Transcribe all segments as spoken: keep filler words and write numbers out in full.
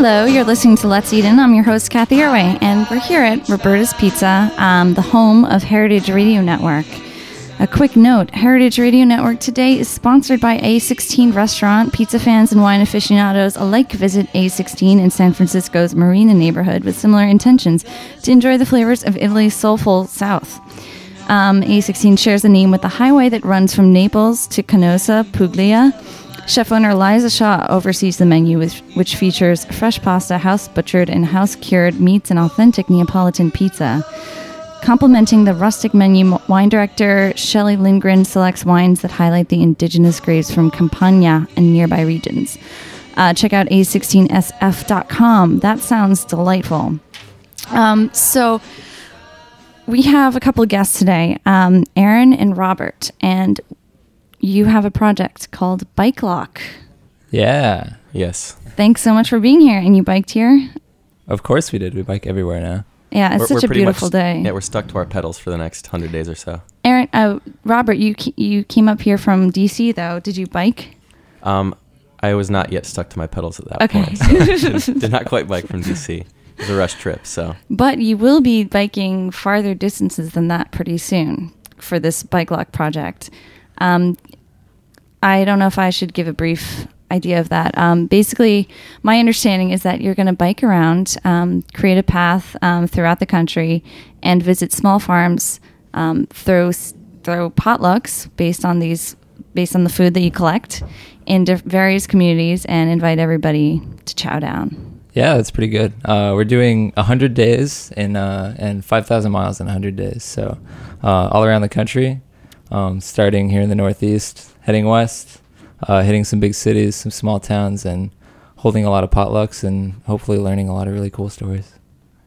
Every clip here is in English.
Hello, you're listening to Let's Eat In. I'm your host, Kathy Irway, and we're here at Roberta's Pizza, um, the home of Heritage Radio Network. A quick note, Heritage Radio Network today is sponsored by A sixteen Restaurant. Pizza fans and wine aficionados alike visit A sixteen in San Francisco's Marina neighborhood with similar intentions to enjoy the flavors of Italy's soulful south. Um, A sixteen shares a name with the highway that runs from Naples to Canosa, Puglia. Chef owner Liza Shaw oversees the menu, which, which features fresh pasta, house-butchered and house-cured meats, and authentic Neapolitan pizza. Complementing the rustic menu, wine director Shelley Lindgren selects wines that highlight the indigenous grapes from Campania and nearby regions. Uh, check out A sixteen S F dot com. That sounds delightful. Um, so we have a couple of guests today, um, Aaron and Robert, and you have a project called Bike Lock. Yeah. Yes. Thanks so much for being here. And you biked here? Of course we did. We bike everywhere now. Yeah, it's we're, such we're a beautiful much, day. Yeah, we're stuck to our pedals for the next hundred days or so. Aaron, uh, Robert, you you came up here from D C though. Did you bike? Um, I was not yet stuck to my pedals at that okay. point. So did, did not quite bike from D C. It was a rush trip. So. But you will be biking farther distances than that pretty soon for this Bike Lock project. Um, I don't know if I should give a brief idea of that. Um, basically, my understanding is that you're going to bike around, um, create a path um, throughout the country, and visit small farms, um, throw throw potlucks based on these based on the food that you collect in diff- various communities, and invite everybody to chow down. Yeah, that's pretty good. Uh, we're doing one hundred days in uh, and five thousand miles in one hundred days. So uh, all around the country, um, starting here in the Northeast, heading west, uh, hitting some big cities, some small towns, and holding a lot of potlucks and hopefully learning a lot of really cool stories.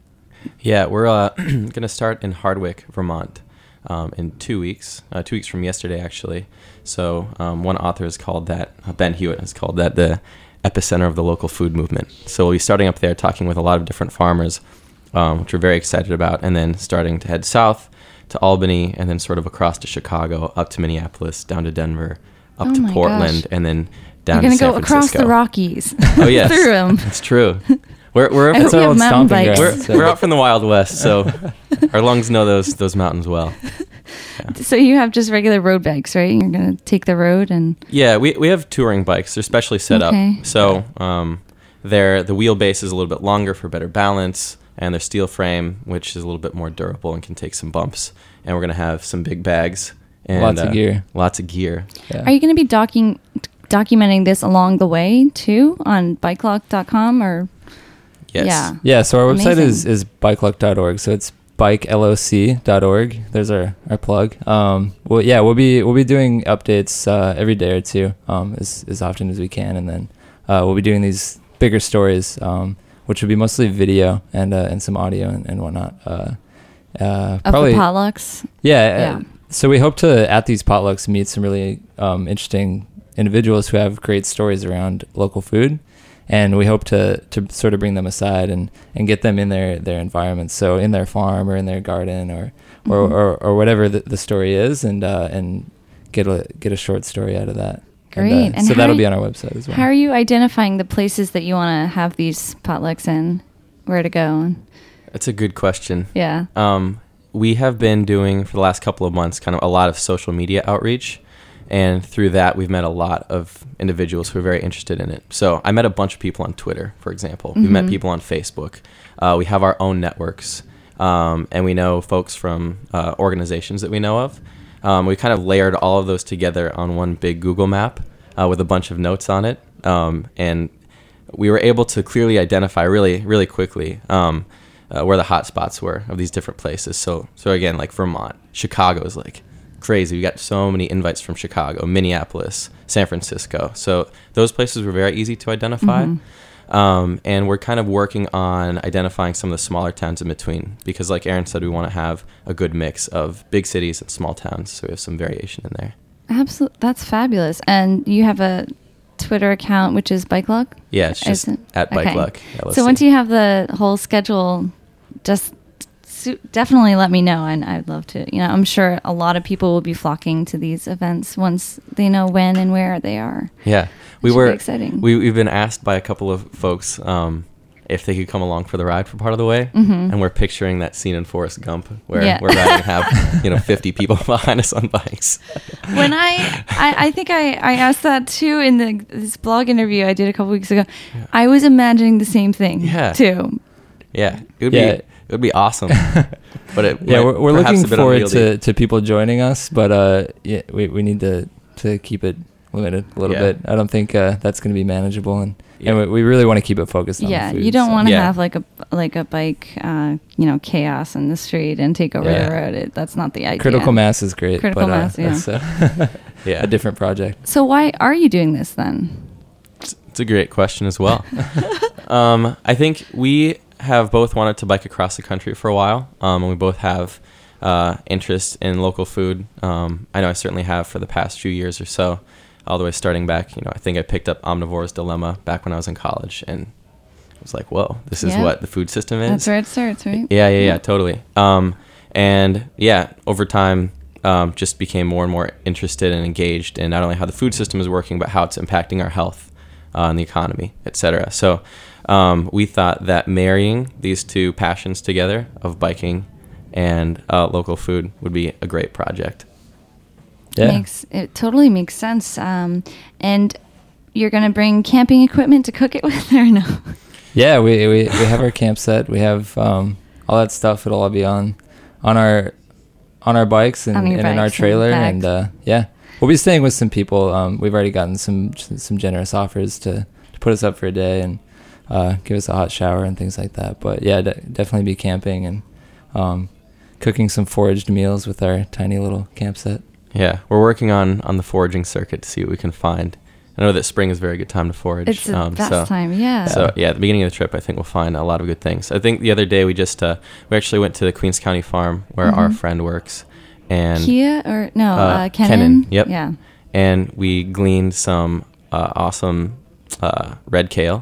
Yeah, we're uh, going to start in Hardwick, Vermont, um, in two weeks, uh, two weeks from yesterday, actually. So um, one author has called that, uh, Ben Hewitt has called that the epicenter of the local food movement. So we'll be starting up there, talking with a lot of different farmers, um, which we're very excited about, and then starting to head south to Albany, and then sort of across to Chicago, up to Minneapolis, down to Denver, up oh to Portland, gosh. and then down You're to San gonna go Francisco. across the Rockies. Oh yes, through them. It's true. We're we're I hope you have mountain bikes. we're, we're out from the Wild West, so our lungs know those those mountains well. Yeah. So you have just regular road bikes, right? You're gonna take the road and Yeah, we we have touring bikes. They're specially set Okay. up, so um, they're the wheelbase is a little bit longer for better balance, and their steel frame, which is a little bit more durable and can take some bumps. And we're gonna have some big bags and Lots of uh, gear. Lots of gear. Yeah. Are you going to be docking, documenting this along the way too on bike lock dot com or? Yes. Yeah. Yeah, so our website Amazing. is, is bike lock dot org. So it's bike loc dot org. There's our, our plug. Um, well, yeah, we'll be we'll be doing updates uh, every day or two, um, as as often as we can, and then uh, we'll be doing these bigger stories, um, which will be mostly video and uh, and some audio and, and whatnot. Uh, uh, Of probably the potlucks. yeah. Yeah. Uh, so we hope to at these potlucks meet some really um, interesting individuals who have great stories around local food. And we hope to, to sort of bring them aside and, and get them in their, their environments. So in their farm or in their garden or or, Mhm. or, or whatever the, the story is, and uh, and get a get a short story out of that. Great. And, uh, And so how that'll are be you- on our website as well. How are you identifying the places that you want to have these potlucks in? Where to go? That's a good question. Yeah. Um, we have been doing for the last couple of months kind of a lot of social media outreach. And through that, we've met a lot of individuals who are very interested in it. So I met a bunch of people on Twitter, for example. We met Mhm. people on Facebook. Uh, we have our own networks. Um, and we know folks from uh, organizations that we know of. Um, we kind of layered all of those together on one big Google map uh, with a bunch of notes on it. Um, and we were able to clearly identify really, really quickly um, uh, where the hot spots were of these different places. So, so again, like Vermont, Chicago is like crazy. We got so many invites from Chicago, Minneapolis, San Francisco. So those places were very easy to identify. Mhm. Um, and we're kind of working on identifying some of the smaller towns in between because like Aaron said, we want to have a good mix of big cities and small towns. So we have some variation in there. Absolutely. That's fabulous. And you have a Twitter account, which is Bike Lock? Yeah, it's just Is it? at Bike Okay. Luck. L L C. So once you have the whole schedule, just su- definitely let me know, and I'd love to. You know, I'm sure a lot of people will be flocking to these events once they know when and where they are. Yeah, we should were be exciting. We we've been asked by a couple of folks um, if they could come along for the ride for part of the way. Mm-hmm. And we're picturing that scene in Forrest Gump where Yeah. we're riding and have, you know, fifty people behind us on bikes. When I, I, I think I, I asked that too in the this blog interview I did a couple weeks ago. Yeah. I was imagining the same thing Yeah. too. Yeah, it would Yeah. be it would be awesome. But it Yeah, might we're, we're perhaps looking a bit forward unwieldy. to, to people joining us, but uh, yeah, we we need to to keep it limited a little Yeah. bit. I don't think uh, that's going to be manageable, and Yeah. and we, we really want to keep it focused on Yeah, the food. you don't so- want to Yeah. have like a like a bike, uh, you know, chaos in the street and take over Yeah. the road. It, that's not the idea. critical mass is great. Critical but, uh, mass, yeah. That's uh, Yeah, a different project. So why are you doing this then? It's, it's a great question as well. um, I think we have both wanted to bike across the country for a while, um, and we both have uh, interest in local food. Um, I know I certainly have for the past few years or so, all the way starting back. You know, I think I picked up Omnivore's Dilemma back when I was in college, and I was like, "Whoa, this is Yeah. what the food system is." That's where it starts, right? Yeah, yeah, yeah, totally. Um, and yeah, over time, um, just became more and more interested and engaged in not only how the food system is working, but how it's impacting our health uh, and the economy, et cetera. So um, we thought that marrying these two passions together of biking and uh, local food would be a great project. Yeah. Makes it totally makes sense. Um, and you're gonna bring camping equipment to cook it with, or no? Yeah, we, we, we have our camp set. We have um, all that stuff. It'll all be on on our on our bikes and, On your and in our bikes and trailer. bags. And uh, yeah, we'll be staying with some people. Um, we've already gotten some some generous offers to, to put us up for a day and uh, give us a hot shower and things like that. But yeah, de- definitely be camping and um, cooking some foraged meals with our tiny little camp set. Yeah, we're working on, on the foraging circuit to see what we can find. I know that spring is a very good time to forage. It's the um, best so- time, yeah. So yeah, at the beginning of the trip, I think we'll find a lot of good things. I think the other day we just uh, we actually went to the Queens County farm where our Mhm. friend works, and Kia or no, uh, uh, Kenan? Kenan, yep. Yeah. and we gleaned some uh, awesome uh, red kale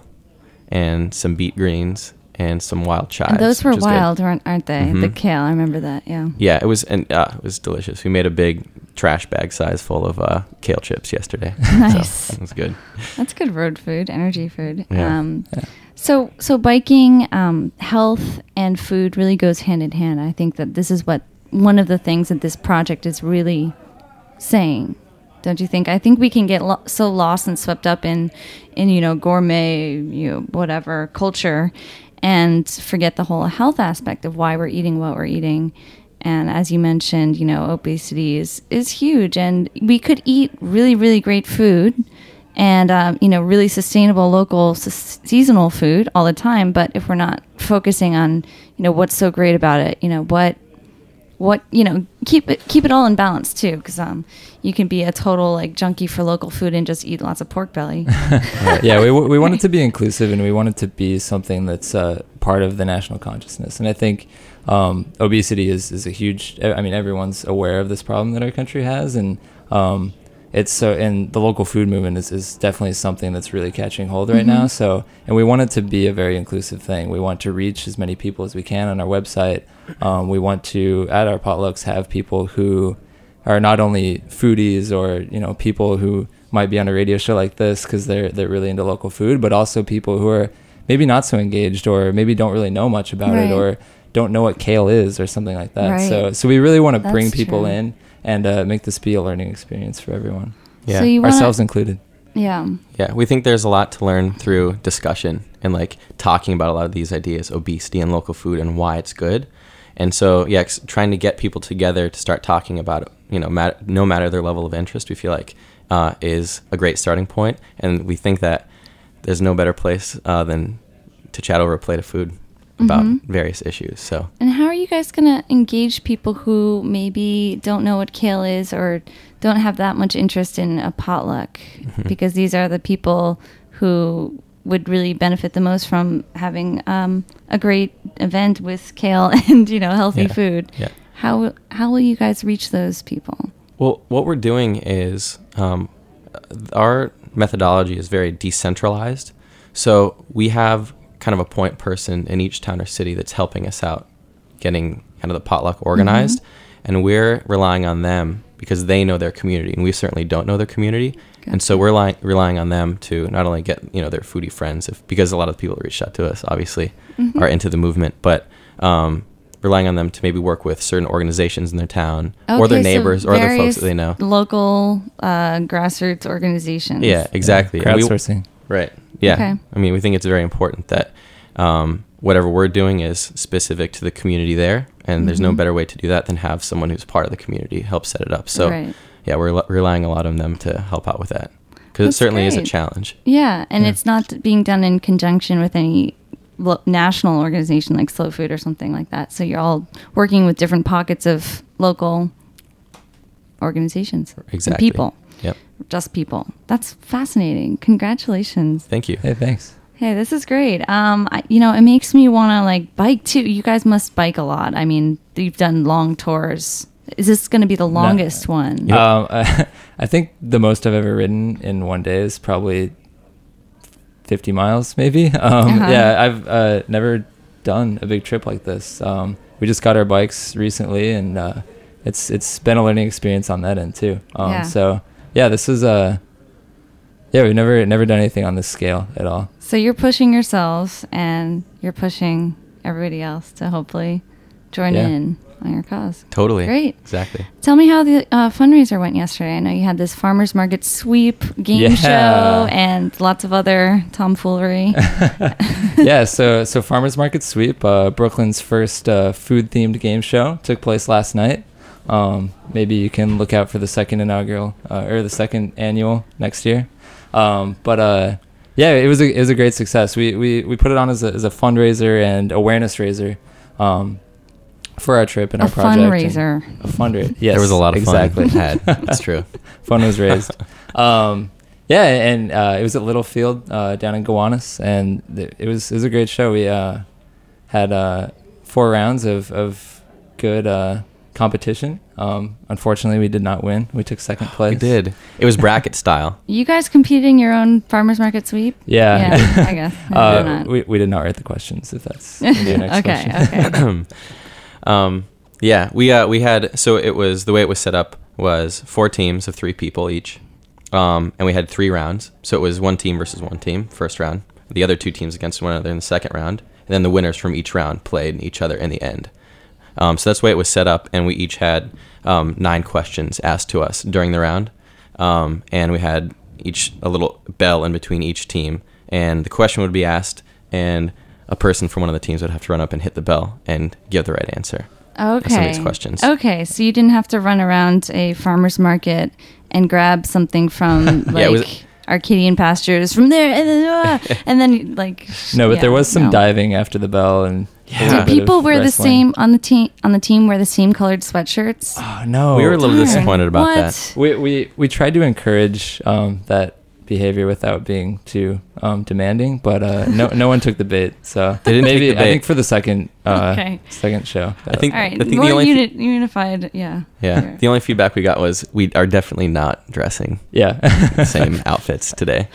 and some beet greens and some wild chives. And those were which is good. wild, aren't, aren't they? The Mhm. kale, I remember that. Yeah. Yeah, it was and uh, it was delicious. We made a big trash bag size full of uh, kale chips yesterday. Nice. So that was good. That's good road food, energy food. Yeah. Um, Yeah. So, so biking, um, health, and food really goes hand in hand. I think that this is what one of the things that this project is really saying. Don't you think? I think we can get lo- so lost and swept up in, in you know, gourmet, you know, whatever culture, and forget the whole health aspect of why we're eating what we're eating. And as you mentioned, you know, obesity is is huge, and we could eat really, really great food. And, um, you know, really sustainable local s- seasonal food all the time. But if we're not focusing on, you know, what's so great about it, you know, what, what, you know, keep it, keep it all in balance too. Cause, um, you can be a total like junkie for local food and just eat lots of pork belly. Right. Yeah, we we want it to be inclusive, and we want it to be something that's uh, part of the national consciousness. And I think um, obesity is, is a huge. I mean, everyone's aware of this problem that our country has, and um, it's so. And the local food movement is, is definitely something that's really catching hold right Mhm. now. So, and we want it to be a very inclusive thing. We want to reach as many people as we can on our website. Um, we want to at our potlucks have people who are not only foodies or, you know, people who might be on a radio show like this because they're they're really into local food, but also people who are maybe not so engaged or maybe don't really know much about Right. it or don't know what kale is or something like that. Right. So so we really want to That's bring people true. in and uh, make this be a learning experience for everyone, Yeah. So you wanna, ourselves included. yeah. Yeah, we think there's a lot to learn through discussion and like talking about a lot of these ideas, obesity and local food and why it's good. And so, yeah, ex- trying to get people together to start talking about it, you know, mat- no matter their level of interest, we feel like uh, is a great starting point. And we think that there's no better place uh, than to chat over a plate of food about Mhm. various issues. So, And how are you guys going to engage people who maybe don't know what kale is or don't have that much interest in a potluck? Mhm. Because these are the people who would really benefit the most from having um, a great event with kale and, you know, healthy Yeah. food. yeah. How how will you guys reach those people? Well, what we're doing is um, our methodology is very decentralized. So we have kind of a point person in each town or city that's helping us out getting kind of the potluck organized. And we're relying on them because they know their community, and we certainly don't know their community. Gotcha. And so we're li- relying on them to not only get, you know, their foodie friends, if because a lot of the people that reached out to us obviously Mhm. are into the movement, but um, relying on them to maybe work with certain organizations in their town or Okay, their so neighbors or other folks various that they know. Local uh, grassroots organizations. Yeah, exactly. Yeah, And we- crowdsourcing. Right. Yeah. Okay. I mean, we think it's very important that um, whatever we're doing is specific to the community there, and there's no Mhm. better way to do that than have someone who's part of the community help set it up. So, Right. yeah, we're rel- relying a lot on them to help out with that because it That's certainly is a great. challenge. Yeah, and Yeah. it's not being done in conjunction with any lo- national organization like Slow Food or something like that. So you're all working with different pockets of local organizations. and Exactly. people. Yep. Just people. That's fascinating. Congratulations. Thank you. Hey, thanks. Hey, this is great. Um, I, you know, it makes me want to like bike too. You guys must bike a lot. I mean, you've done long tours. Is this going to be the longest one? Yep. Um, I, I think the most I've ever ridden in one day is probably fifty miles, maybe. Um, Uh-huh. Yeah, I've uh, never done a big trip like this. Um, we just got our bikes recently, and uh, it's it's been a learning experience on that end too. Um, Yeah. So yeah, this is uh, yeah, we've never never done anything on this scale at all. So you're pushing yourselves and you're pushing everybody else to hopefully join Yeah. in on your cause. Totally. Great. Exactly. Tell me how the uh, fundraiser went yesterday. I know you had this farmers market sweep game Yeah. show and lots of other tomfoolery. Yeah, so so Farmers Market Sweep, uh, Brooklyn's first uh, food themed game show, took place last night. Um, maybe you can look out for the second inaugural uh, or the second annual next year. Um, but uh, yeah, it was a it was a great success. We we, we put it on as a, as a fundraiser and awareness raiser um, for our trip and A our project. fundraiser. and A fundraiser. Yes, There was a lot of exactly. fun had. That's true. Fun was raised. um, yeah, and uh, it was at Littlefield uh, down in Gowanus, and th- it was it was a great show. We uh, had uh, four rounds of of good uh, competition. Um, unfortunately, we did not win. We took second place. We did. It was bracket style. You guys competed in your own farmers market sweep? Yeah. Yeah, I guess. No, uh, you're not. we we did not write the questions. If that's gonna be your next okay, question. okay. um, yeah, we uh, we had so it was the way it was set up was four teams of three people each, um, and we had three rounds. So it was one team versus one team first round, the other two teams against one another in the second round, and then the winners from each round played each other in the end. Um, so that's the way it was set up, and we each had um, nine questions asked to us during the round, um, and we had each a little bell in between each team, and the question would be asked, and a person from one of the teams would have to run up and hit the bell and give the right answer. Okay. some of these questions. Okay, so you didn't have to run around a farmer's market and grab something from like Yeah, it was- Arcadian pastures from there, and then, uh, and then like. No, but yeah, there was some no. diving after the bell, and Yeah. a little Did bit of people wear the wrestling. same on the team on the team wear the same colored sweatshirts? Oh no, We were a little Darn. disappointed about What? that. We we we tried to encourage um, that behavior without being too um, demanding, but uh, no no one took the bait. So They didn't take maybe the I bait. think for the second uh, Okay. second show. I think All right, I think more the only uni- unified. Yeah. yeah Sure. the only feedback we got was we are definitely not dressing yeah. the same outfits today.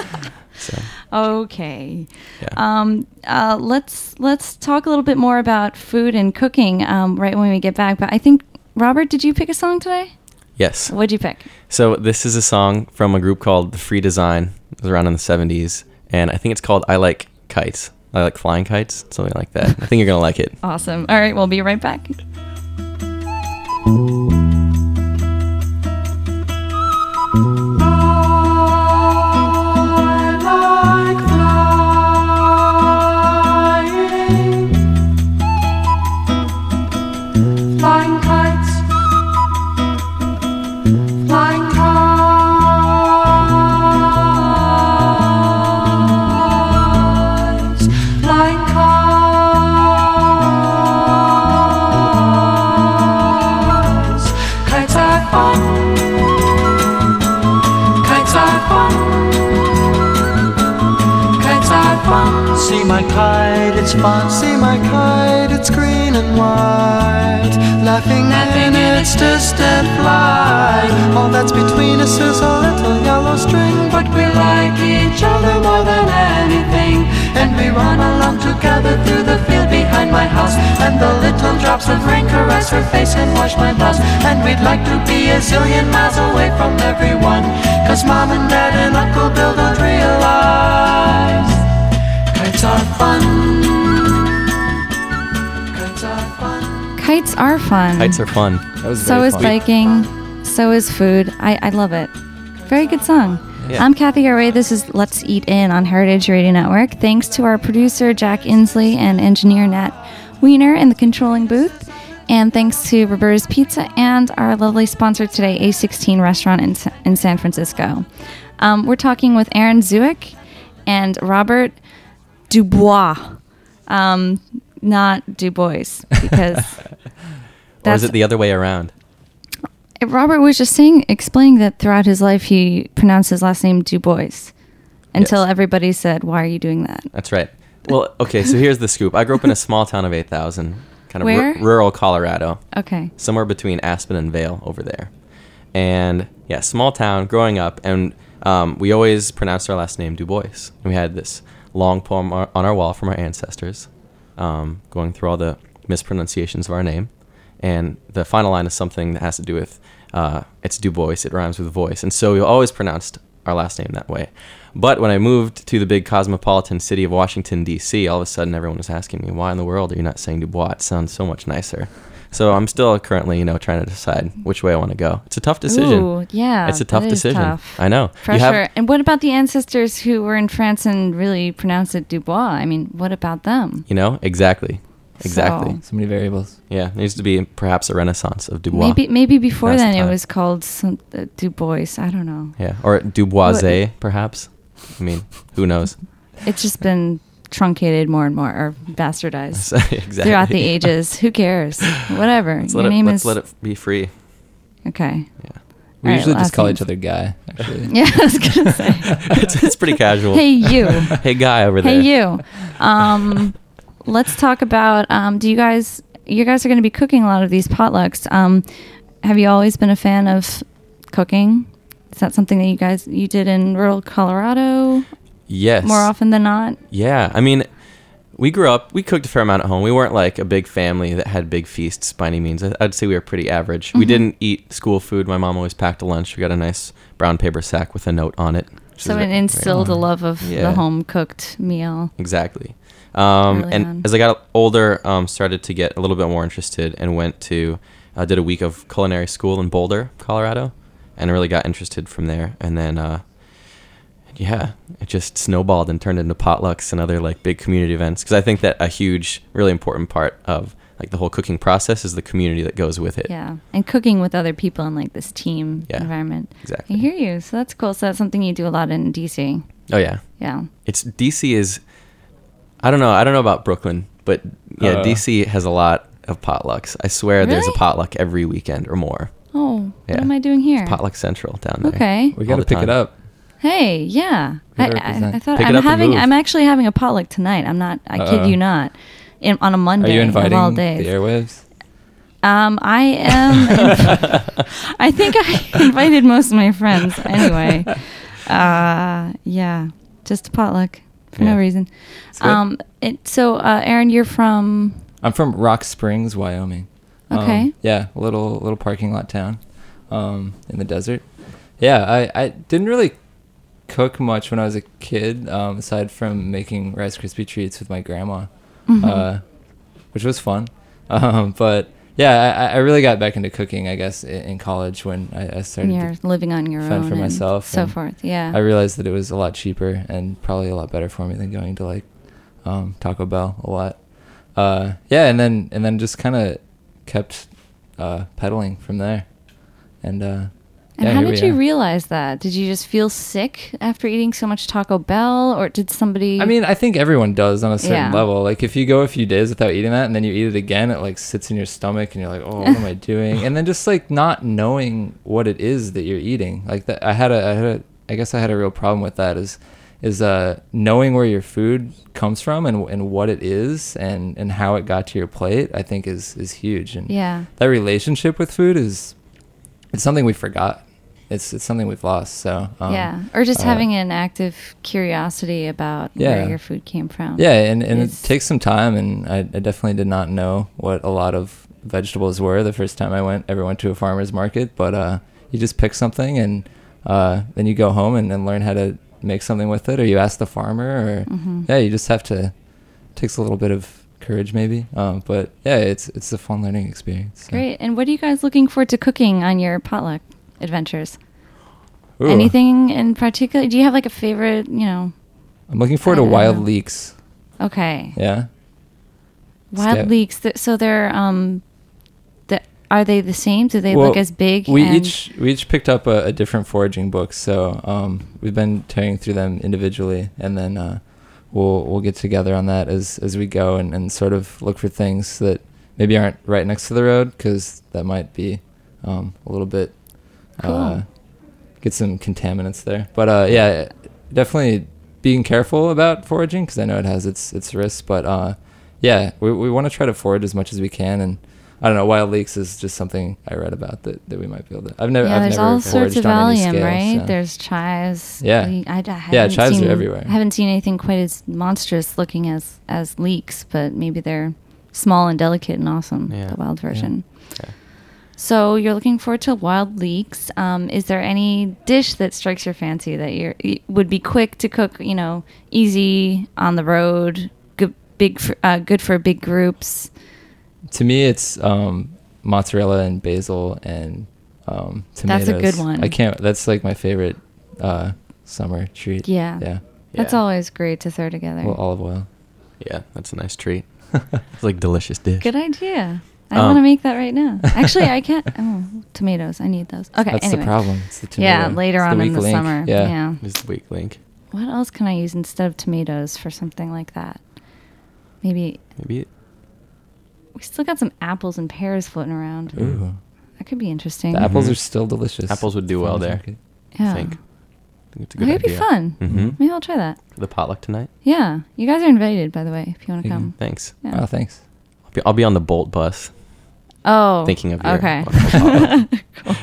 So Okay. yeah. Um, uh, let's let's talk a little bit more about food and cooking um, right when we get back. But I think Robert, did you pick a song today? Yes. What'd you pick? So this is a song from a group called The Free Design. It was around in the seventies, and I think it's called I Like Kites. I like flying kites, something like that. I think you're gonna like it. Awesome. All right, we'll be right back. Flying kites, flying kites, flying kites. Kites are fun. Kites are fun. Kites are fun. See my kite, it's fun. See my kite, it's green and white. Laughing, Laughing in its distant flight. All that's between us is a little yellow string. But we like each other more than anything, and we run along together through the field behind my house, and the little drops of rain caress her face and wash my blouse. And we'd like to be a zillion miles away from everyone, 'cause Mom and Dad and Uncle Bill don't realize kites are fun. Kites are fun. Kites are fun. Kites are fun. That was So very is fun. biking. So is food. I, I love it. Very good song. Yeah. I'm Kathy Arway. This is Let's Eat In on Heritage Radio Network. Thanks to our producer, Jack Inslee, and engineer, Nat Wiener, in the controlling booth. And thanks to Roberta's Pizza and our lovely sponsor today, A sixteen Restaurant in, Sa- in San Francisco. Um, we're talking with Aaron Zuick and Robert Dubois. Um, not Du Bois, because Or is it the other way around? Robert was just saying, explaining that throughout his life he pronounced his last name Du Bois, until Yes. everybody said, "Why are you doing that?" That's right. Well, okay, so here's the scoop. I grew up in a small town of eight thousand, kind of ru- Where? rural Colorado, Okay. somewhere between Aspen and Vail over there. And yeah, small town, growing up, and um, we always pronounced our last name Du Bois. And we had this long poem on on our wall from our ancestors, um, going through all the mispronunciations of our name. And the final line is something that has to do with, uh, it's Du Bois, it rhymes with voice. And so we always pronounced our last name that way. But when I moved to the big cosmopolitan city of Washington, D C, all of a sudden everyone was asking me, why in the world are you not saying Du Bois? It sounds so much nicer. So I'm still currently, you know, trying to decide which way I want to go. It's a tough decision. Ooh, yeah. It's a tough that is decision. tough. I know. You Pressure. have- And what about the ancestors who were in France and really pronounced it Dubois? I mean, what about them? you know, exactly. Exactly. So- So many variables. Yeah, there needs to be perhaps a renaissance of Du Bois. Maybe maybe before Now's the then it time. was called some, uh, Du Bois. I don't know. Yeah, or Duboisé, perhaps. I mean, who knows? It's just been truncated more and more, or bastardized exactly. throughout the ages. Who cares? Whatever. Let's Your let it, name let's is let it be free. okay. Yeah, We All right, usually last just call names. each other Guy, actually. Yeah, I was gonna say. it's, it's pretty casual. Hey you. Hey, guy over there. Hey you. Um, let's talk about. Um, do you guys? You guys are going to be cooking a lot of these potlucks. Um, have you always been a fan of cooking? Is that something that you guys you did in rural Colorado Yes. more often than not? Yeah, I mean, we grew up. We cooked a fair amount at home. We weren't like a big family that had big feasts by any means. I- I'd say we were pretty average. We Mhm. didn't eat school food. My mom always packed a lunch. We got a nice brown paper sack with a note on it. which So is it ve- instilled very- a love of Yeah. the home cooked meal. Exactly. Um, Early and on. as I got older, um, started to get a little bit more interested and went to, uh, did a week of culinary school in Boulder, Colorado, and really got interested from there. And then, uh, yeah, it just snowballed and turned into potlucks and other like big community events. Because I think that a huge, really important part of like the whole cooking process is the community that goes with it. Yeah, and cooking with other people in like this team Yeah, environment. exactly. I hear you. So that's cool. So that's something you do a lot in D C. Oh yeah, Yeah. it's D C is. I don't know. I don't know about Brooklyn, but yeah, Uh. D C has a lot of potlucks. I swear, there's a Really? potluck every weekend or more. Oh, Yeah. what am I doing here? Potluck Central down there. Okay. We All got to the pick time. it up. Hey, yeah. We I, gotta I, represent. I thought Pick it I'm up and having. move. I'm actually having a potluck tonight. I'm not. I kid Uh-oh. you not. In, on a Are Monday you of inviting all the days. airwaves? Um, I am. I think I invited most of my friends anyway. Uh, yeah, just a potluck for Yeah. no reason. It's good. Um, it, so uh, Aaron, you're from. I'm from Rock Springs, Wyoming. Um, Okay. yeah, a little little parking lot town, um, in the desert. Yeah, I, I didn't really cook much when I was a kid, um, aside from making Rice Krispie treats with my grandma, Mhm. uh, which was fun. Um, but yeah, I, I really got back into cooking, I guess, in, in college when I, I started. You're to living on your fend own for and myself, so and forth. Yeah. I realized that it was a lot cheaper and probably a lot better for me than going to like um, Taco Bell a lot. Uh, yeah, and then and then just kind of kept uh, pedaling from there. And uh, And yeah, how here did we you are. realize that? Did you just feel sick after eating so much Taco Bell, or did somebody? I mean, I think everyone does on a certain Yeah. level. Like if you go a few days without eating that and then you eat it again, it like sits in your stomach and you're like, oh, what am I doing? And then just like not knowing what it is that you're eating. Like that, I had a, I had a, I guess I had a real problem with that. Is is uh knowing where your food comes from and and what it is and and how it got to your plate. I think is is huge. And yeah. that relationship with food is it's something we forgot. it's it's something we've lost. So um, yeah, or just uh, having an active curiosity about Yeah. where your food came from. Yeah, and, and it is- takes some time, and I, I definitely did not know what a lot of vegetables were the first time I went ever went to a farmer's market. But uh, you just pick something, and uh, then you go home and then learn how to make something with it, or you ask the farmer, or Mhm. yeah, you just have to. It takes a little bit of courage, maybe. Um, but yeah, it's it's a fun learning experience. so. Great. And what are you guys looking forward to cooking on your potluck adventures? Ooh. Anything in particular? Do you have like a favorite, you know? I'm looking I forward to don't wild know. leeks. Okay. Yeah. Wild Sca- leeks. th- So they're um the, are they the same? Do they Well, look as big? We and- each we each picked up a, a different foraging book, so um, we've been tearing through them individually, and then uh, we'll we'll get together on that as as we go, and, and sort of look for things that maybe aren't right next to the road, because that might be um, a little bit uh, Cool. get some contaminants there. But uh, yeah, definitely being careful about foraging, because I know it has its its risks. But uh, yeah, we we want to try to forage as much as we can, and I don't know. Wild leeks is just something I read about that, that we might be able to. I've never. Yeah, I've there's never all sorts of foraged on any Allium, scale, right? so. There's chives. Yeah. le- I, I Yeah, haven't chives are seen, everywhere. I haven't seen anything quite as monstrous looking as as leeks, but maybe they're small and delicate and awesome. Yeah. The wild version. Yeah. So you're looking forward to wild leeks. Um, is there any dish that strikes your fancy that you're, y- would be quick to cook? You know, easy on the road, good, big, for, uh, good for big groups. To me, it's um, mozzarella and basil and um, tomatoes. That's a good one. I can't. That's like my favorite uh, summer treat. Yeah. Yeah. That's Yeah. always great to throw together. Well, olive oil. Yeah, that's a nice treat. It's like delicious dish. Good idea. I Um, want to make that right now. Actually, I can't. Oh, tomatoes. I need those. Okay. That's anyway. the problem. It's the tomato. Yeah, later It's on the in weak the link. summer. Yeah. Yeah. It's the weak link. What else can I use instead of tomatoes for something like that? Maybe Maybe. we still got some apples and pears floating around. Ooh. That could be interesting. The apples Mhm. are still delicious. Apples would do well Farmers there. market. Yeah. I think. I think it's a That good would be idea. fun. Mm-hmm. Maybe I'll try that. For the potluck tonight. Yeah. You guys are invited, by the way, if you want to Yeah. come. Thanks. Yeah. Oh, thanks. I'll be, I'll be on the Bolt bus. Oh. Thinking of your Okay. wonderful potluck. Cool.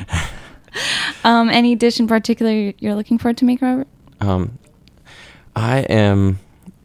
Um, any dish in particular you're looking forward to make, Robert? Um, I am.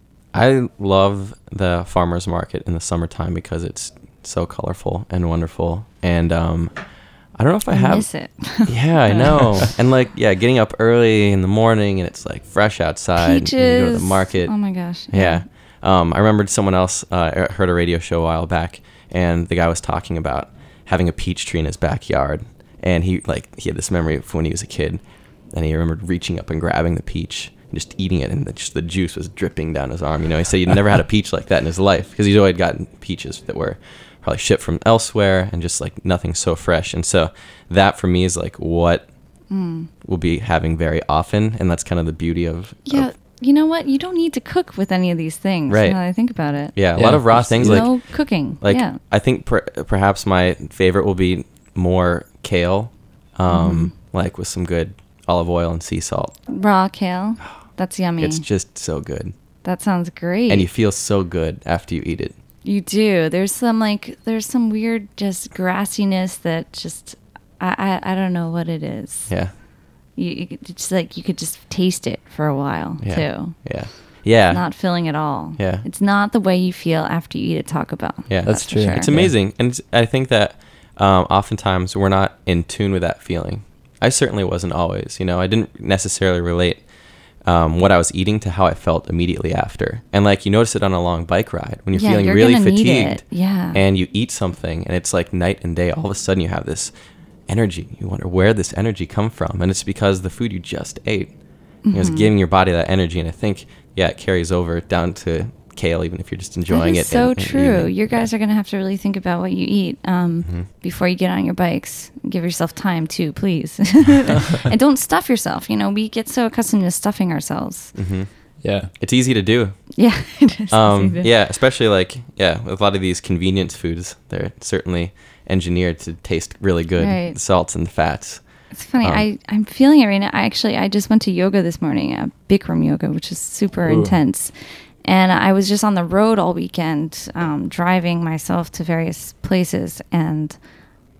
I love the farmers market in the summertime because it's so colorful and wonderful. And um, I don't know if I, I have. miss it. Yeah, I know. And like, yeah, getting up early in the morning and it's like fresh outside. Peaches. And you go to the market. Oh my gosh. Yeah. Um, I remembered someone else uh, heard a radio show a while back, and the guy was talking about having a peach tree in his backyard, and he like he had this memory of when he was a kid, and he remembered reaching up and grabbing the peach and just eating it, and the, just the juice was dripping down his arm. You know, he said he'd never had a peach like that in his life because he's always gotten peaches that were probably shipped from elsewhere and just like nothing so fresh. And so that for me is like what Mm. we'll be having very often, and that's kind of the beauty of Yeah. of- You know what? You don't need to cook with any of these things. Right. Now that I think about it. yeah, a Yeah, lot of raw just things eat like no cooking. Like yeah. I think per- perhaps my favorite will be more kale, um, Mm-hmm. like with some good olive oil and sea salt. Raw kale. That's yummy. It's just so good, That sounds great. and you feel so good after you eat it. You do. There's some like there's some weird just grassiness that just I I, I don't know what it is. Yeah, You, you could- it's like you could just taste it for a while yeah, too. yeah, yeah. Not filling at all. Yeah. It's not the way you feel after you eat at Taco Bell. Yeah, That's for true. sure. It's amazing, and it's, I think that um, oftentimes we're not in tune with that feeling. I certainly wasn't always. You know, I didn't necessarily relate um, what I was eating to how I felt immediately after. And like you notice it on a long bike ride when you're Yeah, feeling you're really gonna need fatigued, it. Yeah. and you eat something, and it's like night and day. All of a sudden, you have this energy. You wonder where this energy come from, and it's because the food you just ate, you know, is Mhm. giving your body that energy. And I think, yeah, it carries over down to kale, even if you're just enjoying that it. is so and- and true. eating it. You guys are going to have to really think about what you eat um, Mhm. before you get on your bikes. Give yourself time too, please. And don't stuff yourself. You know, we get so accustomed to stuffing ourselves. Mhm. Yeah. It's easy to do. Yeah, it is. Um, easy to- yeah, especially like yeah, with a lot of these convenience foods, they're certainly engineered to taste really good. Right. The salts and the fats. It's funny. Um, I, I'm feeling it right now. I actually, I just went to yoga this morning, uh, Bikram yoga, which is super Ooh. intense. And I was just on the road all weekend, um, driving myself to various places. And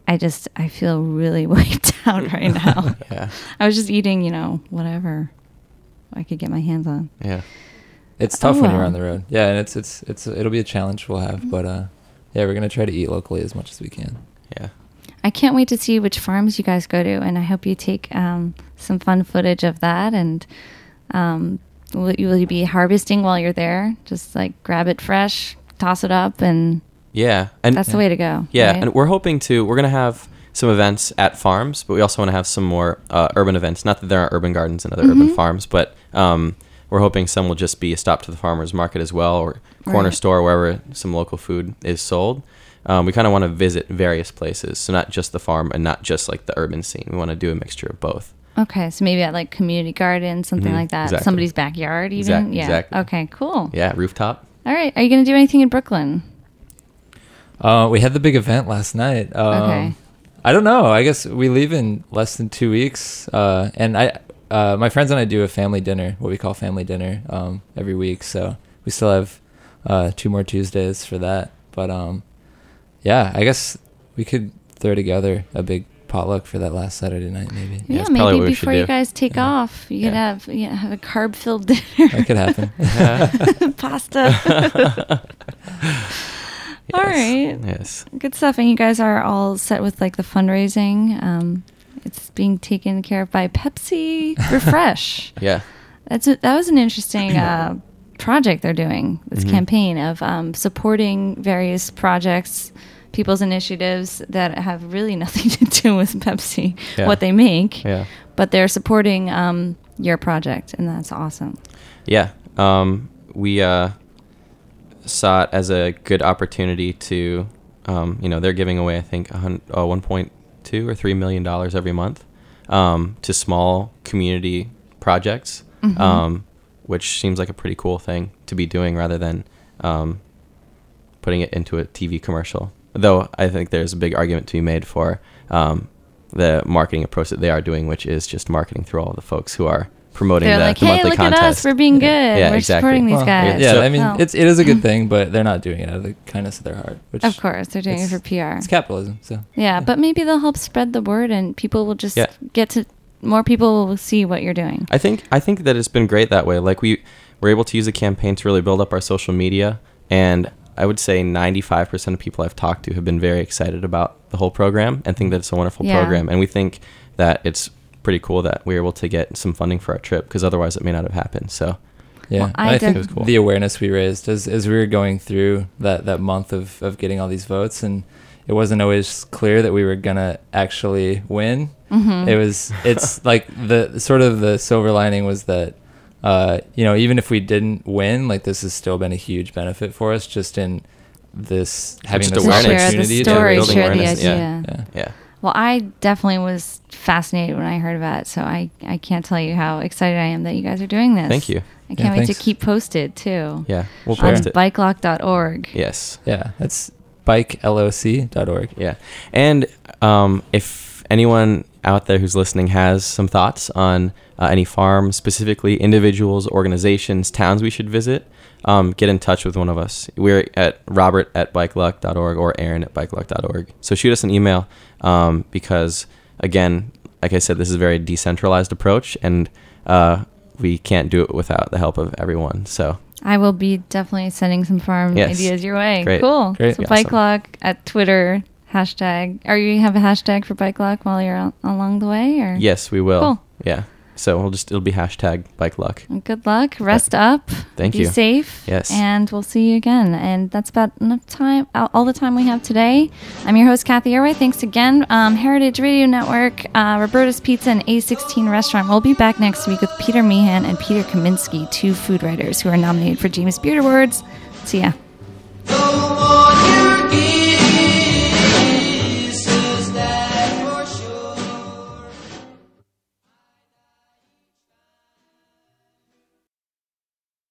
I just, I feel really wiped out right now. Yeah. I was just eating, you know, whatever I could get my hands on. Yeah. It's tough Oh, when you're well. on the road. Yeah, and it's it's it's it'll be a challenge we'll have, but uh, yeah, we're gonna try to eat locally as much as we can. Yeah. I can't wait to see which farms you guys go to, and I hope you take um, some fun footage of that. And um, will, you, will you be harvesting while you're there? Just like grab it fresh, toss it up, and Yeah. And that's the way to go. yeah, right? and we're hoping to. We're gonna have some events at farms, but we also want to have some more uh, urban events. Not that there aren't urban gardens and other Mm-hmm. urban farms, but um, we're hoping some will just be a stop to the farmers market as well, or corner Right. store wherever some local food is sold. Um, we kind of want to visit various places, so not just the farm and not just like the urban scene. We want to do a mixture of both. Okay, so maybe at like community garden, something Mhm, like that. exactly. Somebody's backyard, even. Exact- yeah. exactly. Okay. Cool. Yeah, rooftop. All right. Are you going to do anything in Brooklyn? Uh, we had the big event last night. Um, Okay. I don't know. I guess we leave in less than two weeks, uh, and I, uh, my friends and I do a family dinner, what we call family dinner, um, every week. So we still have uh, two more Tuesdays for that. But um, yeah, I guess we could throw together a big potluck for that last Saturday night, maybe. Yeah, it's probably maybe what we should before you do. guys take Yeah. off, you could Yeah. have you know, have a carb-filled dinner. That could happen. Pasta. All Yes. right. Yes. Good stuff. And you guys are all set with like the fundraising. Um, it's being taken care of by Pepsi Refresh. Yeah. That's a, that was an interesting uh, project they're doing. This Mhm. campaign of um, supporting various projects, people's initiatives that have really nothing to do with Pepsi, Yeah. what they make, Yeah. but they're supporting um, your project, and that's awesome. Yeah. Um, we uh, saw it as a good opportunity to, um, you know, they're giving away, I think, a hun- uh, one point two or three million dollars every month um, to small community projects, Mhm. um, which seems like a pretty cool thing to be doing rather than um, putting it into a T V commercial. Though I think there's a big argument to be made for um, the marketing approach that they are doing, which is just marketing through all the folks who are promoting They're the, like, the hey, monthly look contest. at us, we're being good, Yeah, we're exactly. supporting these Well, guys. Yeah, So- I mean, So- it's it is a good thing, but they're not doing it out of the kindness of their heart. Which Of course, they're doing it it's- for P R. It's capitalism, so Yeah, but maybe they'll help spread the word, and people will just Yeah. get to more people will see what you're doing. I think I think that it's been great that way. Like we were able to use the campaign to really build up our social media, and I would say ninety-five percent of people I've talked to have been very excited about the whole program and think that it's a wonderful Yeah. program. And we think that it's pretty cool that we were able to get some funding for our trip, because otherwise it may not have happened. So yeah. Well, I And I think def- It was cool. the awareness we raised as as we were going through that that month of of getting all these votes, and it wasn't always clear that we were gonna actually win. Mhm. It was it's like the sort of the silver lining was that uh you know, even if we didn't win, like this has still been a huge benefit for us, just in this having Just this awareness. Share the opportunity to story, building share the awareness, yeah. idea. yeah. yeah, Well, I definitely was fascinated when I heard about it, so I, I can't tell you how excited I am that you guys are doing this. Thank you. I Yeah, can't wait to thanks. keep posted, too. Yeah, we'll Sure. On post it. bike lock dot org. Yes. Yeah, that's bike loc dot org. Yeah. And um, if anyone out there who's listening has some thoughts on uh, any farms, specifically individuals, organizations, towns we should visit, um, get in touch with one of us. We're at Robert at bike luck dot org or Aaron at bike luck dot org. So shoot us an email um, because, again, like I said, this is a very decentralized approach, and uh, we can't do it without the help of everyone. So I will be definitely sending some farm Yes. ideas your way. Great. Cool. Great. So Yeah, bike awesome. lock at Twitter, hashtag. Are you have a hashtag for bike lock while you're al- along the way? Or yes, we will. Cool. Yeah. So we'll just it'll be hashtag bike luck. Good luck. Rest up. Thank Be you. safe. Yes. And we'll see you again. And that's about enough time, all all the time we have today. I'm your host, Kathy Airway. Thanks again. Um, Heritage Radio Network, uh, Roberta's Pizza, and A sixteen Restaurant. We'll be back next week with Peter Meehan and Peter Kaminsky, two food writers who are nominated for James Beard Awards. See ya.